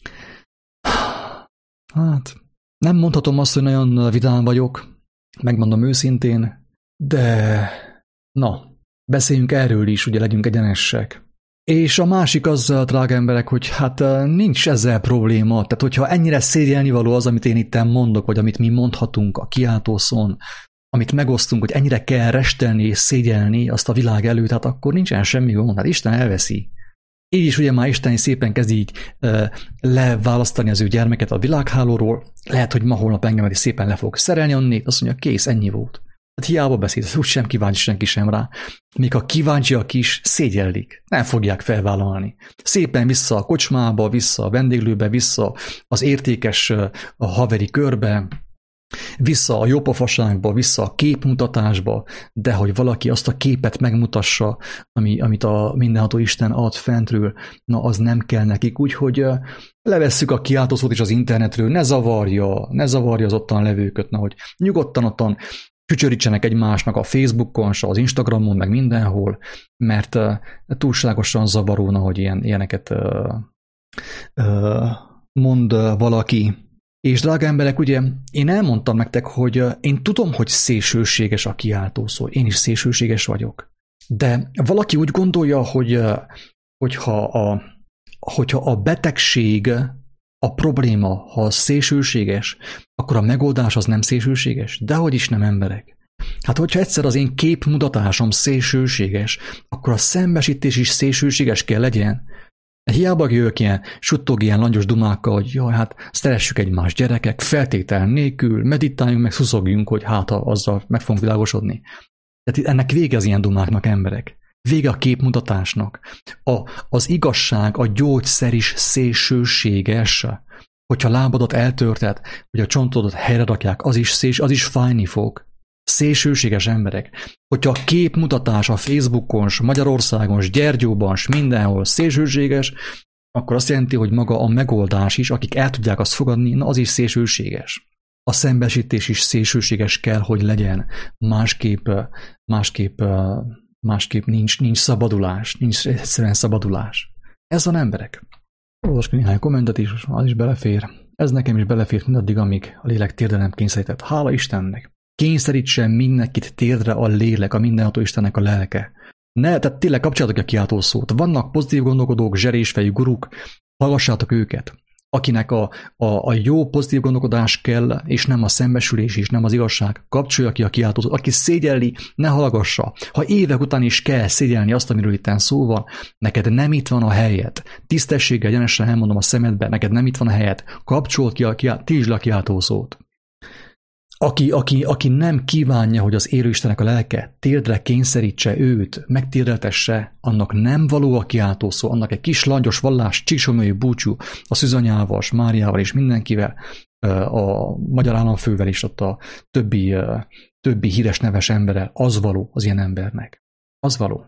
Hát, nem mondhatom azt, hogy nagyon vidám vagyok, megmondom őszintén, de beszéljünk erről is, ugye legyünk egyenesek. És a másik az, drága emberek, hogy hát nincs ezzel probléma. Tehát, hogyha ennyire szégyelnivaló az, amit én itt mondok, vagy amit mi mondhatunk a kiáltószón, amit megosztunk, hogy ennyire kell restelni és szégyelni azt a világ előtt, hát akkor nincsen semmi gond. Hát Isten elveszi. Így is ugye már Isten szépen kezd így leválasztani az ő gyermeket a világhálóról. Lehet, hogy ma holnap engemet is szépen le fog szerelni onnét, azt mondja, kész, ennyi volt. Hát hiába beszélsz, úgy sem kíváncsi senki sem rá. Míg a kíváncsiak is szégyellik, nem fogják felvállalni. Szépen vissza a kocsmába, vissza a vendéglőbe, vissza az értékes a haveri körbe, vissza a jópofaságba, vissza a képmutatásba, de hogy valaki azt a képet megmutassa, amit a mindenható Isten ad fentről, az nem kell nekik. Úgyhogy levesszük a kiáltószót is az internetről, ne zavarja az ottan levőköt, hogy nyugodtan ottan csücsörítsenek egymásnak a Facebookon, az Instagramon, meg mindenhol, mert túlságosan zavaróna, hogy ilyeneket mond valaki. És drága emberek, ugye én elmondtam nektek, hogy én tudom, hogy szélsőséges a kiáltószó, én is szélsőséges vagyok. De valaki úgy gondolja, hogyha a betegség a probléma, ha szélsőséges, akkor a megoldás az nem szélsőséges? Dehogy is nem, emberek. Hát hogyha egyszer az én képmutatásom szélsőséges, akkor a szembesítés is szélsőséges kell legyen. Hiába jövök ilyen suttog, ilyen langyos dumákkal, hogy jaj, hát szeressük egymást gyerekek, feltétel nélkül, meditáljunk, meg szuszogjunk, hogy hát azzal meg fogunk világosodni. Tehát ennek vége az ilyen dumáknak, emberek. Vége a képmutatásnak. Az igazság, a gyógyszer is szélsőséges. Hogyha lábadat eltörted, vagy a csontodat helyre rakják, az is fájni fog. Szélsőséges emberek. Hogyha a képmutatás a Facebookon, Magyarországon, Gyergyóban, mindenhol szélsőséges, akkor azt jelenti, hogy maga a megoldás is, akik el tudják azt fogadni, na az is szélsőséges. A szembesítés is szélsőséges kell, hogy legyen. Másképp nincs szabadulás, nincs egyszerűen szabadulás. Ez van, emberek. Olvasok néhány kommentet is, az is belefér. Ez nekem is belefér mindaddig, amíg a lélek térdre nem kényszerített. Hála Istennek! Kényszerítsen mindenkit térdre a lélek, a mindenható Istennek a lelke. Tehát tényleg kapcsoljátok a kiáltó szót. Vannak pozitív gondolkodók, zserésfejű guruk, hallgassátok őket. Akinek a jó pozitív gondolkodás kell, és nem a szembesülés és nem az igazság, kapcsolja ki a kiáltó szót. Aki szégyelli, ne hallgassa. Ha évek után is kell szégyelni azt, amiről itt szó van, neked nem itt van a helyed. Tisztességgel, egyenesen elmondom a szemedbe, neked nem itt van a helyed. Kapcsol ki tízsd le a kiáltó szót. Aki nem kívánja, hogy az élő Istennek a lelke térdre kényszerítse őt, megtérdeltesse, annak nem való a kiáltó szó, annak egy kis langyos vallás, csíksomőjű búcsú a Szüzanyával, Máriával és mindenkivel, a magyar államfővel és ott a többi híres neves emberrel, az való az ilyen embernek. Az való.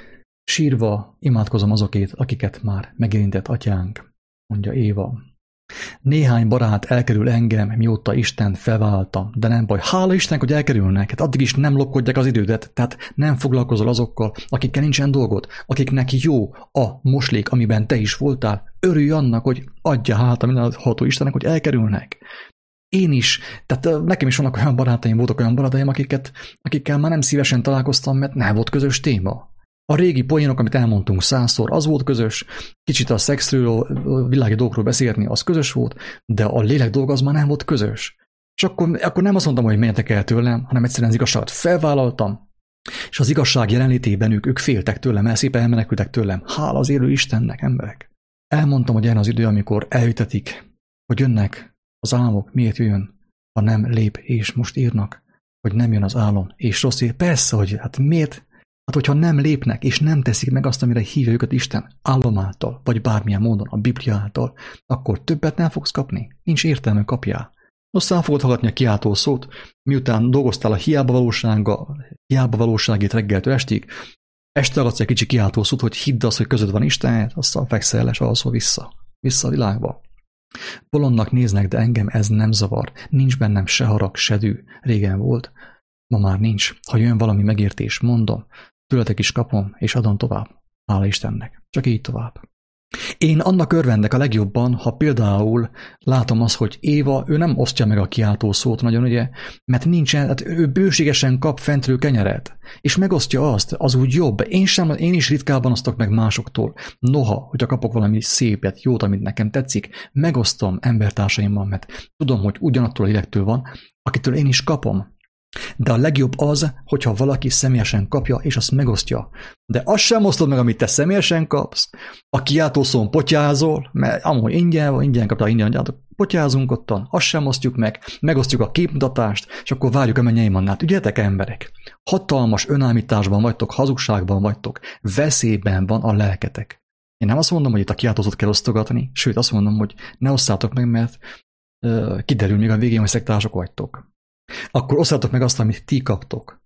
Sírva imádkozom azokét, akiket már megérintett atyánk, mondja Éva. Néhány barát elkerül engem, mióta Isten felvállaltam, de nem baj. Hála Istennek, hogy elkerülnek, hát addig is nem lopkodják az idődet, tehát nem foglalkozol azokkal, akikkel nincsen dolgod, akiknek jó a moslék, amiben te is voltál. Örülj annak, hogy adja hát a mindenható Istennek, hogy elkerülnek. Én is, tehát nekem is vannak olyan barátaim, voltak olyan barátaim, akikkel már nem szívesen találkoztam, mert nem volt közös téma. A régi poénok, amit elmondtunk 100-szor, az volt közös, kicsit a szexről, a világi dolgokról beszélni, az közös volt, de a lélek dolga az már nem volt közös. És akkor nem azt mondtam, hogy menjetek el tőlem, hanem egyszerűen az igazságot felvállaltam, és az igazság jelenlétében ők féltek tőlem, el szépen elmenekültek tőlem. Hála az élő Istennek, emberek. Elmondtam, hogy eljön az idő, amikor elütetik, hogy jönnek az álmok, miért jön, ha nem lép, és most írnak, hogy nem jön az álom, és rossz ér. Persze, hogy hát miért? Hát, hogyha nem lépnek, és nem teszik meg azt, amire hívja őket Isten álom által, vagy bármilyen módon a Biblia által, akkor többet nem fogsz kapni. Nincs értelme, kapjál. Aztán fogod hallgatni a kiáltó szót, miután dolgoztál a hiába valóságét reggeltől estig, este hallgatsz egy kicsi kiáltó szót, hogy hidd azt, hogy között van Isten, aztán fekszel és alszol vissza a világba. Bolondnak néznek, de engem ez nem zavar. Nincs bennem se harag, se dű. Régen volt, ma már nincs. Ha jön valami megértés, mondom, tőletek is kapom, és adom tovább. Hála Istennek. Csak így tovább. Én annak örvendek a legjobban, ha például látom azt, hogy Éva, ő nem osztja meg a kiáltó szót nagyon, ugye, mert nincsen, hát ő bőségesen kap fentről kenyeret, és megosztja azt, az úgy jobb. Én is ritkábban osztok meg másoktól. Noha, hogyha kapok valami szépet, jót, amit nekem tetszik, megosztom embertársaimmal, mert tudom, hogy ugyanattól a lélektől van, akitől én is kapom. De a legjobb az, hogyha valaki személyesen kapja, és azt megosztja. De azt sem osztod meg, amit te személyesen kapsz. A kiáltó szón potyázol, mert amúgy ingyen kapta, ingyen potyázunk ottan, azt sem osztjuk meg, megosztjuk a képmutatást, és akkor várjuk a mennyei mannát. Ügyetek, emberek! Hatalmas önállításban vagytok, hazugságban vagytok, veszélyben van a lelketek. Én nem azt mondom, hogy itt a kiáltózót kell osztogatni, sőt azt mondom, hogy ne osszátok meg, mert kiderül még a végén, hogy szektársak vagytok. Akkor osszátok meg azt, amit ti kaptok.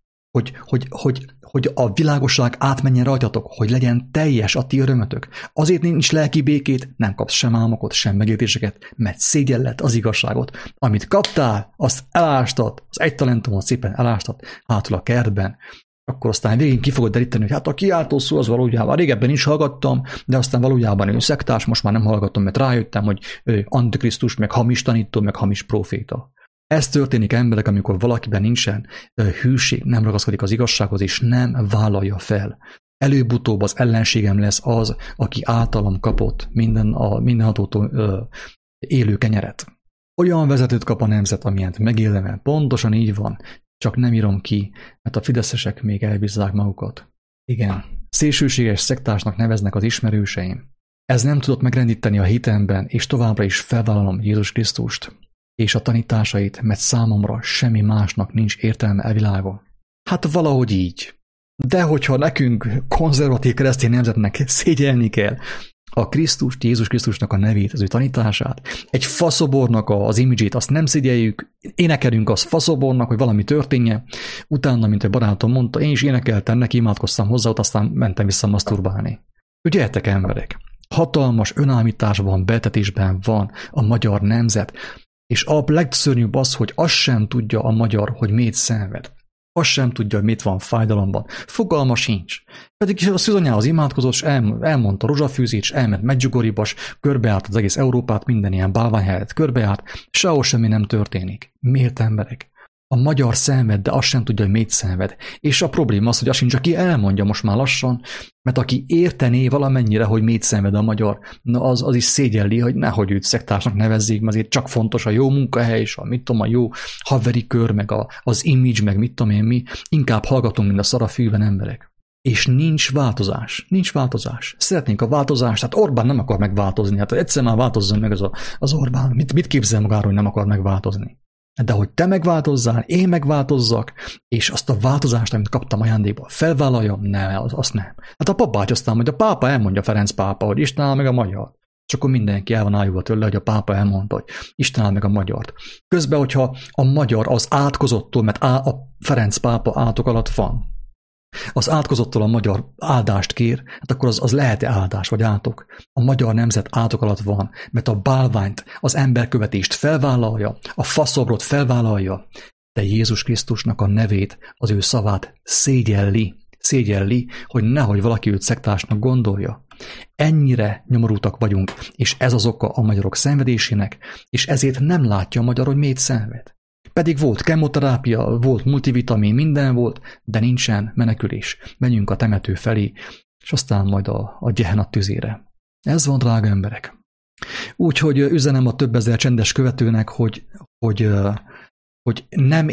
Hogy a világosság átmenjen rajtatok, hogy legyen teljes a ti örömötök. Azért nincs lelki békét, nem kapsz sem álmokat, sem megértéseket, mert szégyelled az igazságot. Amit kaptál, azt elástad, az egy talentumot szépen elástad hátul a kertben. Akkor aztán végén ki fogod deríteni, hogy hát a kiáltó szó az valójában, régebben is hallgattam, de aztán valójában ő szektás, most már nem hallgatom, mert rájöttem, hogy antikrisztus, meg hamis tanító, meg hamis próféta. Ez történik, emberek, amikor valakiben nincsen hűség, nem ragaszkodik az igazsághoz, és nem vállalja fel. Előbb-utóbb az ellenségem lesz az, aki általam kapott mindenhatótól élő kenyeret. Olyan vezetőt kap a nemzet, amilyent megérdemel. Pontosan így van, csak nem írom ki, mert a fideszesek még elbízzák magukat. Igen, szélsőséges szektársnak neveznek az ismerőseim. Ez nem tudott megrendíteni a hitemben, és továbbra is felvállalom Jézus Krisztust és a tanításait, mert számomra semmi másnak nincs értelme e világon. Hát valahogy így. De hogyha nekünk konzervatív keresztény nemzetnek szégyelni kell a Krisztust, Jézus Krisztusnak a nevét, az ő tanítását, egy faszobornak az imidzsét, azt nem szégyeljük, énekelünk az faszobornak, hogy valami történjen, utána, mint egy barátom mondta, én is énekeltem, neki imádkoztam hozzá, ott aztán mentem vissza maszturbálni. Ügyeltek emberek! Hatalmas önállításban, betetésben van a magyar nemzet, és a legszörnyűbb az, hogy azt sem tudja a magyar, hogy mit szenved. Azt sem tudja, hogy mit van fájdalomban. Fogalma sincs. Pedig a szűzanyához imádkozott, és elmondta rozsafűzét, és elment Medjugorjeba, körbeállt az egész Európát, minden ilyen bálványhelyet körbeállt, sehol semmi nem történik. Miért emberek? A magyar szenved, de azt sem tudja, hogy mit szenved. És a probléma az, hogy azt sincs, aki elmondja most már lassan, mert aki értené valamennyire, hogy mit szenved a magyar, na az is szégyelli, hogy nehogy őt szektársnak nevezzék, mert azért csak fontos a jó munkahely, és a jó haveri kör, meg az image, meg mit tudom én mi, inkább hallgatunk, mint a szarafűben emberek. És nincs változás. Nincs változás. Szeretnénk a változást, hát Orbán nem akar megváltozni, hát egyszer már változzon meg az Orbán. Mit képzel magáról, hogy nem akar megváltozni? De hogy te megváltozzál, én megváltozzak, és azt a változást, amit kaptam ajándékba, felvállaljam? Nem, azt nem. Hát a papát aztán, hogy a pápa elmondja, Ferenc pápa, hogy Isten áll meg a magyar. És akkor mindenki el van ájulva tőle, hogy a pápa elmondta, hogy Isten áll meg a magyart. Közben, hogyha a magyar az átkozottól, mert a Ferenc pápa átok alatt van, az átkozottól a magyar áldást kér, hát akkor az lehet-e áldás vagy átok? A magyar nemzet átok alatt van, mert a bálványt, az emberkövetést felvállalja, a faszobrot felvállalja, de Jézus Krisztusnak a nevét, az ő szavát szégyelli, hogy nehogy valaki őt szektársnak gondolja. Ennyire nyomorultak vagyunk, és ez az oka a magyarok szenvedésének, és ezért nem látja a magyar, hogy miért szenved. Pedig volt kemoterápia, volt multivitamin, minden volt, de nincsen menekülés. Menjünk a temető felé, és aztán majd a Gehenna tüzére. Ez van, drága emberek. Úgyhogy üzenem a több ezer csendes követőnek, hogy nem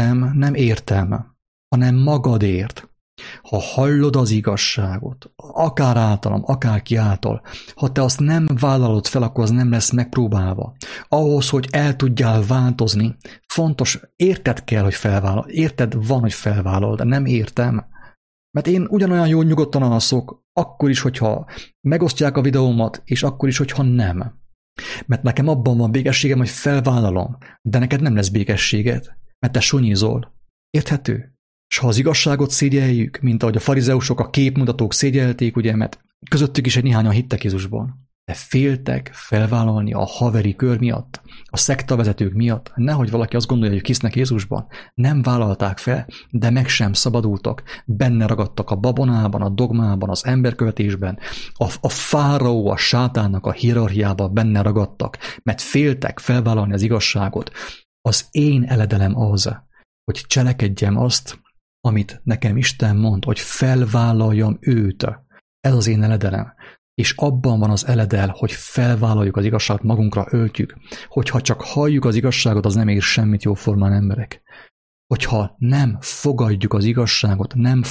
értem, hanem magadért. Ha hallod az igazságot, akár általam, akár ki által, ha te azt nem vállalod fel, akkor az nem lesz megpróbálva. Ahhoz, hogy el tudjál változni, fontos, érted kell, hogy felvállal. Érted van, hogy felvállal, de nem értem. Mert én ugyanolyan jól nyugodtan alszok, akkor is, hogyha megosztják a videómat, és akkor is, hogyha nem. Mert nekem abban van békességem, hogy felvállalom, de neked nem lesz békességed, mert te sunyizol. Érthető? És ha az igazságot szégyeljük, mint ahogy a farizeusok, a képmutatók szégyelték, ugye, mert közöttük is egy néhányan hittek Jézusban, de féltek felvállalni a haveri kör miatt, a szektavezetők miatt, nehogy valaki azt gondolja, hogy hisznek Jézusban. Nem vállalták fel, de meg sem szabadultak, benne ragadtak a babonában, a dogmában, az emberkövetésben, a fáraó, a sátánnak a hierarchiában benne ragadtak, mert féltek felvállalni az igazságot. Az én eledelem az, hogy cselekedjem azt, amit nekem Isten mond, hogy felvállaljam őt. Ez az én eledelem. És abban van az eledel, hogy felvállaljuk az igazságot, magunkra öltjük. Hogyha csak halljuk az igazságot, az nem ér semmit jóformán emberek. Hogyha nem fogadjuk az igazságot, nem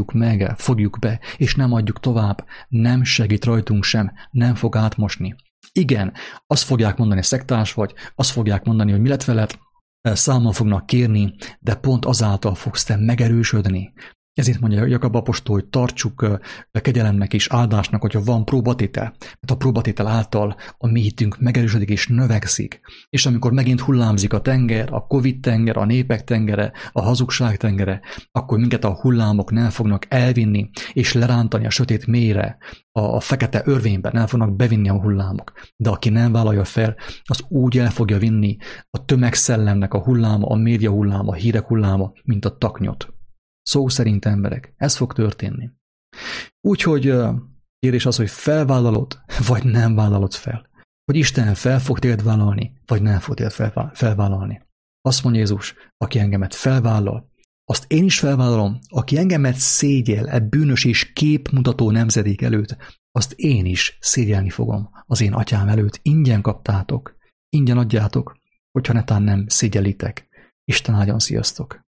fogjuk be, és nem adjuk tovább, nem segít rajtunk sem, nem fog átmosni. Igen, azt fogják mondani, szektárs vagy, azt fogják mondani, hogy mi lett veled, számon fognak kérni, de pont azáltal fogsz te megerősödni. Ezért mondja Jakab apostol, hogy tartsuk kegyelemnek és áldásnak, hogyha van próbatétel, mert a próbatétel által a mi hitünk megerősödik és növekszik. És amikor megint hullámzik a tenger, a Covid tenger, a népek tengere, a hazugság tengere, akkor minket a hullámok nem fognak elvinni és lerántani a sötét mélyre, a fekete örvényben nem fognak bevinni a hullámok. De aki nem vállalja fel, az úgy el fogja vinni a tömegszellemnek a hulláma, a média hulláma, a hírek hulláma, mint a taknyot. Szó szerint emberek, ez fog történni. Úgyhogy kérdés az, hogy felvállalod, vagy nem vállalod fel. Hogy Isten fel fog téged vállalni, vagy nem fog téged felvállalni. Azt mondja Jézus, aki engemet felvállal, azt én is felvállalom, aki engemet szégyel bűnös és képmutató nemzedék előtt, azt én is szégyelni fogom az én atyám előtt. Ingyen kaptátok, ingyen adjátok, hogyha netán nem szégyelitek. Isten áldjon, sziasztok!